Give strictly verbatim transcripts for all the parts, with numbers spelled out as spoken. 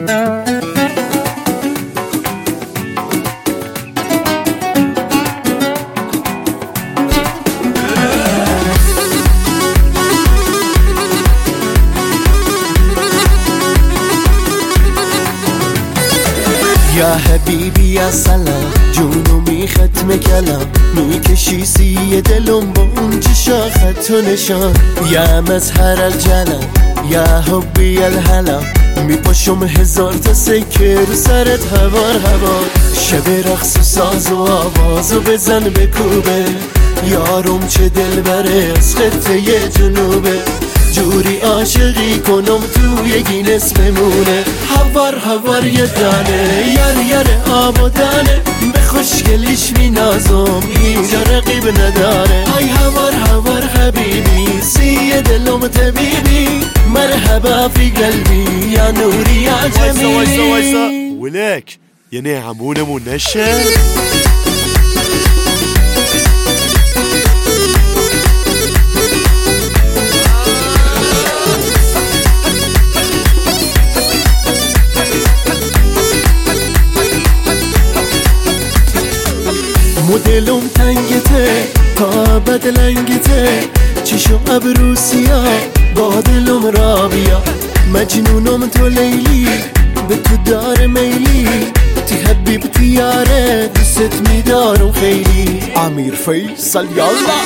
یا حبیبی یا سلام جونو می ختم کلم میکشی سی دلم با اون چشا خط و نشان یا مظهر الجلم یا حبی الهلم میپاشم هزار تا سکه رو سرت هوار هوار شب رقص و ساز و آواز و بزن بکوبه یارم چه دل بره از خطه جنوبه جوری عاشقی کنم توی گینس بمونه هوار هوار یه دانه یر یر آب و دانه به خوشگلیش می نازم اینجا رقیب نداره ای هوار هوار حبیبی سی دلم طبیبی مرحبا فی قلبی یا نوری یا جمیلی وایسا وایسا وایسا ولک یعنی همونمون نشه مدلم تنگته تا بدلنگته چشم ابرو سیاه با دلم رابیا مجنونم تو لیلی به تو دار میلی تی حبیبتی یاره دوست میدارم خیلی امیر فیصل یالا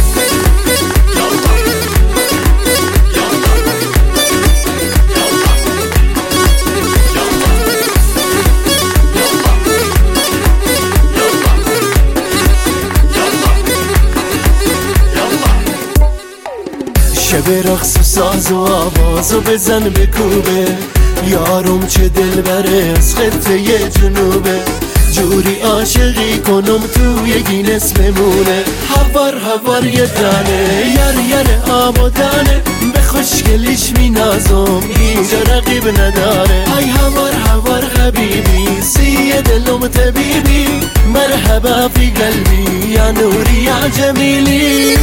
شب رقص و ساز و آواز و بزن بکوبه یارم چه دل بره از خطه جنوبه جوری عاشقی کنم توی گینس بمونه هوار هوار یه دانه یر یر آب و دانه به خوشگلیش می نازم اینجا رقیب نداره ای هوار هوار حبیبی سی دلم طبیبی مرحبا فی قلبی یا نوری یا جمیلی